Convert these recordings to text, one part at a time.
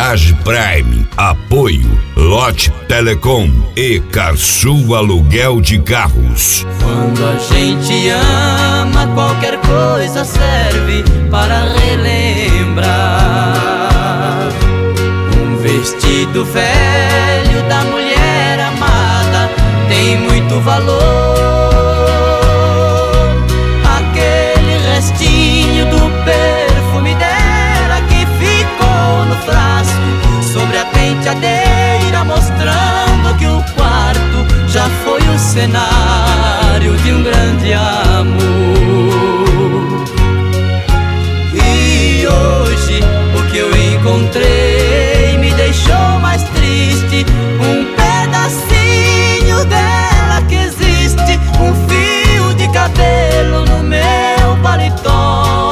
Garage Prime, apoio Lote Telecom e Carsul Aluguel de Carros. Quando a gente ama, qualquer coisa serve para relembrar. Um vestido velho da mulher amada tem muito valor. Aquele restinho do perfume dela que ficou no frasco sobre a penteadeira, mostrando que o quarto já foi o cenário de um grande amor. E hoje o que eu encontrei me deixou mais triste. Um pedacinho dela que existe, um fio de cabelo no meu paletó.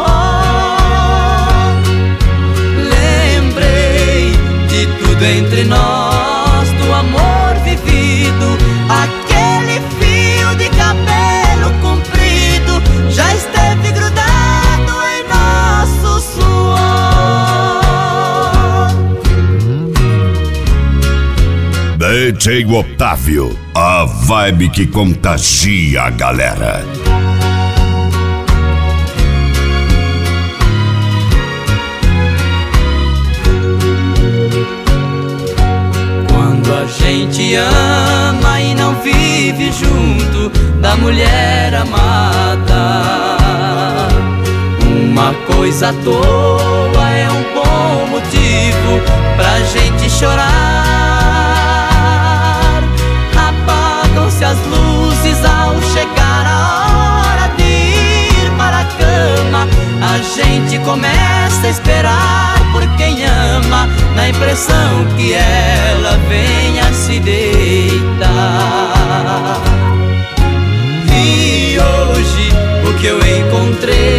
Lembrei de tudo entre nós, do amor vivido. Aquele fio de cabelo comprido já esteve grudado em nosso suor. DJ Otávio, a vibe que contagia a galera. Quando a gente ama e não vive junto da mulher amada, uma coisa à toa é um bom motivo pra gente chorar. Apagam-se as luzes ao chegar a hora de ir para a cama. A gente começa a esperar por quem ama, na impressão que ela venha se deitar. E hoje o que eu encontrei